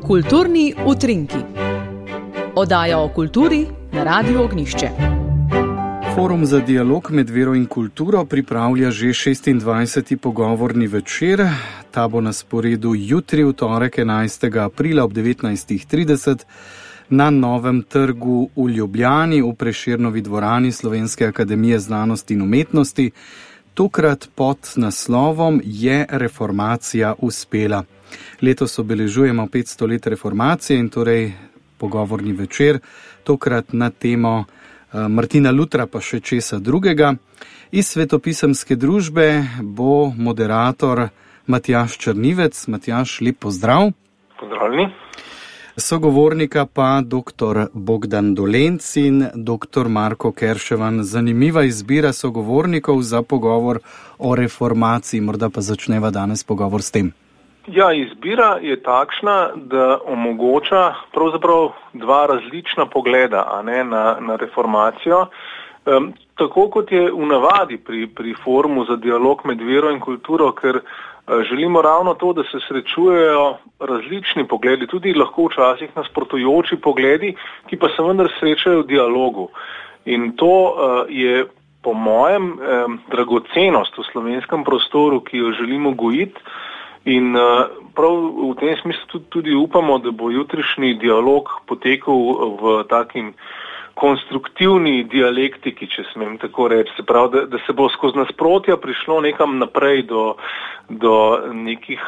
Kulturni utrinki. Oddaja o kulturi na Radiu Ognjišče. Forum za dialog med vero in kulturo pripravlja že 26. pogovorni večer. Ta bo na sporedu jutri, v torek 11. aprila ob 19.30 na Novem trgu v Ljubljani v Prešernovi dvorani Slovenske akademije znanosti in umetnosti. Tokrat pod naslovom Je reformacija uspela. Letos obeležujemo 500 let reformacije in torej pogovorni večer, tokrat na temo Martina Lutra pa še česa drugega. Iz Svetopisemske družbe bo moderator Matjaž Črnivec. Matjaž, lep pozdrav. Pozdravljeni. Sogovornika pa dr. Bogdan Dolenc in dr. Marko Kerševan. Zanimiva izbira sogovornikov za pogovor o reformaciji. Morda pa začneva danes pogovor s tem. Ja, izbira je takšna, da omogoča pravzaprav dva različna pogleda na reformacijo. Tako kot je v navadi pri forumu za dialog med vero in kulturo, ker želimo ravno to, da se srečujejo različni pogledi, tudi lahko včasih nasprotujoči pogledi, ki pa se vendar srečajo v dialogu. In to je po mojem dragocenost v slovenskem prostoru, ki jo želimo gojiti. In prav v tem smislu tudi upamo, da bo jutrišnji dialog potekal v takim konstruktivni dialektiki, če smem tako reči. Se pravi, da se bo skozi nasprotja prišlo nekam naprej do nekih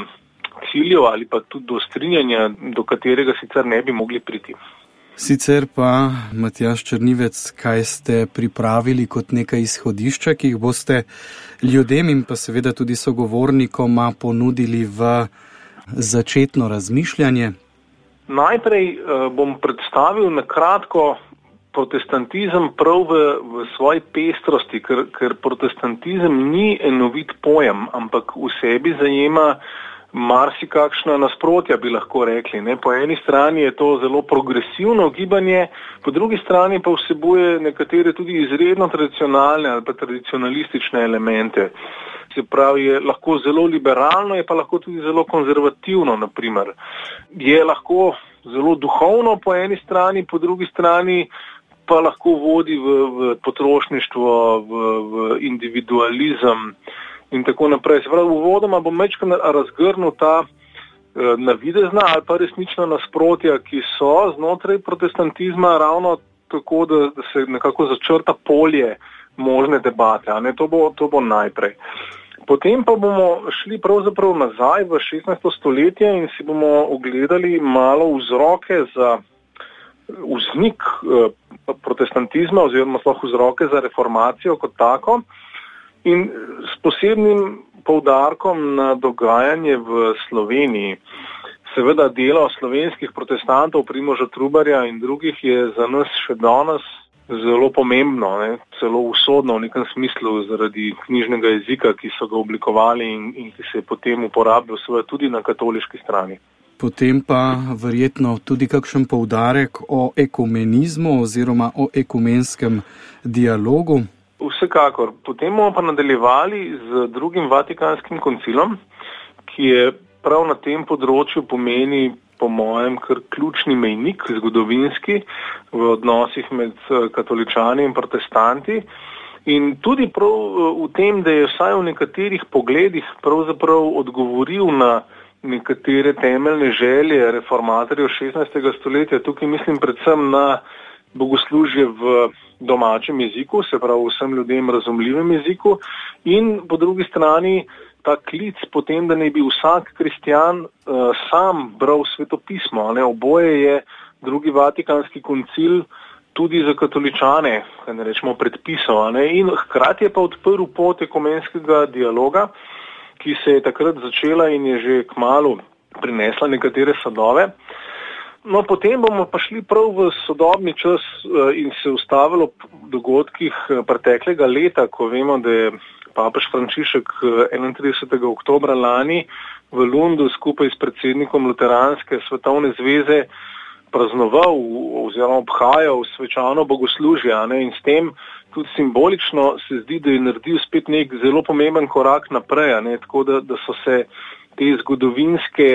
ciljev ali pa tudi do strinjanja, do katerega sicer ne bi mogli priti. Sicer pa, Matjaž Črnivec, kaj ste pripravili kot nekaj izhodišča, ki jih boste ljudem in pa seveda tudi sogovornikoma ponudili v začetno razmišljanje? Najprej bom predstavil na kratko protestantizem prav v svoji pestrosti, ker protestantizem ni enovit pojem, ampak v sebi zajema marsikakšna nasprotja, bi lahko rekli. Po eni strani je to zelo progresivno gibanje, po drugi strani pa vsebuje nekatere tudi izredno tradicionalne ali pa tradicionalistične elemente. Se pravi, je lahko zelo liberalno, je pa lahko tudi zelo konzervativno, naprimer. Je lahko zelo duhovno po eni strani, po drugi strani pa lahko vodi v potrošništvo, v individualizem in tako naprej. Se pravi, uvodoma bom večkrat razgrnil ta navidezna ali pa resnična nasprotja, ki so znotraj protestantizma, ravno tako, da se nekako začrta polje možne debate. To bo najprej. Potem pa bomo šli pravzaprav nazaj v 16. stoletje in si bomo ogledali malo vzroke za vznik protestantizma oziroma sploh vzroke za reformacijo kot tako. In s posebnim poudarkom na dogajanje v Sloveniji. Seveda delo slovenskih protestantov, Primoža Trubarja in drugih je za nas še danes zelo pomembno, celo usodno v nekem smislu zaradi knjižnega jezika, ki so ga oblikovali in ki se je potem uporabil seveda tudi na katoliški strani. Potem pa verjetno tudi kakšen poudarek o ekumenizmu oziroma o ekumenskem dialogu. Vsekakor. Potem bomo pa nadaljevali z drugim Vatikanskim koncilom, ki je prav na tem področju pomeni, po mojem, kar ključni mejnik zgodovinski v odnosih med katoličani in protestanti. In tudi prav v tem, da je vsaj v nekaterih pogledih pravzaprav odgovoril na nekatere temeljne želje reformatorjev 16. stoletja. Tukaj mislim predvsem na bogoslužje v domačem jeziku, se pravi vsem ljudem razumljivem jeziku, in po drugi strani ta klic potem, da ne bi vsak kristjan sam bral svetopismo. Oboje je drugi Vatikanski koncil tudi za katoličane, kaj ne rečemo, predpisal. In hkrati je pa odprl pot ekumenskega dialoga, ki se je takrat začela in je že kmalu prinesla nekatere sadove. No, potem bomo pa šli prav v sodobni čas in se ustavilo v dogodkih preteklega leta, ko vemo, da je papež Frančišek 31. oktobra lani v Lundu skupaj s predsednikom Luteranske svetovne zveze praznoval oziroma obhajal svečano bogoslužje, in s tem tudi simbolično se zdi, da je naredil spet nek zelo pomemben korak naprej, tako da so se te zgodovinske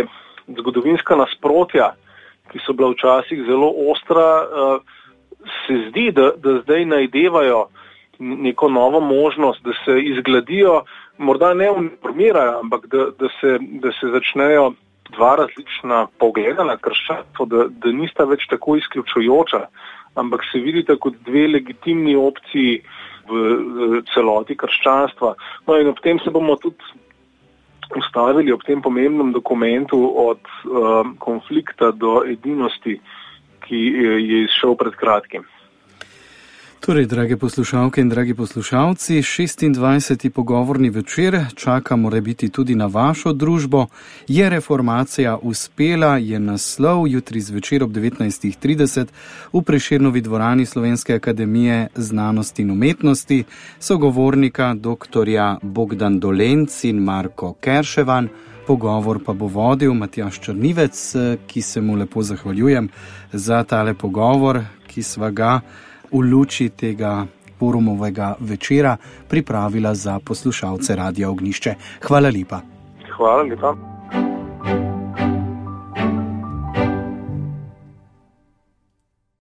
zgodovinska nasprotja, ki so bila včasih zelo ostra, se zdi, da zdaj najdevajo neko novo možnost, da se izgledijo, morda ne uniformirajo, ampak da se začnejo dva različna pogleda na krščanstvo, da nista več tako izključujoča, ampak se vidite kot dve legitimni opciji v celoti krščanstva. No in ob tem se bomo tudi ustavili ob tem pomembnem dokumentu od konflikta do edinosti, ki je izšel pred kratkim. Torej, drage poslušalke in dragi poslušalci, 26. pogovorni večer čaka morebiti tudi na vašo družbo. Je reformacija uspela, je naslov, jutri zvečer ob 19.30 v Prešernovi dvorani Slovenske akademije znanosti in umetnosti, sogovornika doktorja Bogdan Dolenc in Marko Kerševan. Pogovor pa bo vodil Matjaž Črnivec, ki se mu lepo zahvaljujem za tale pogovor, ki sva ga v luči tega forumovega večera pripravila za poslušalce Radia Ognjišče. Hvala lepa. Hvala lepa.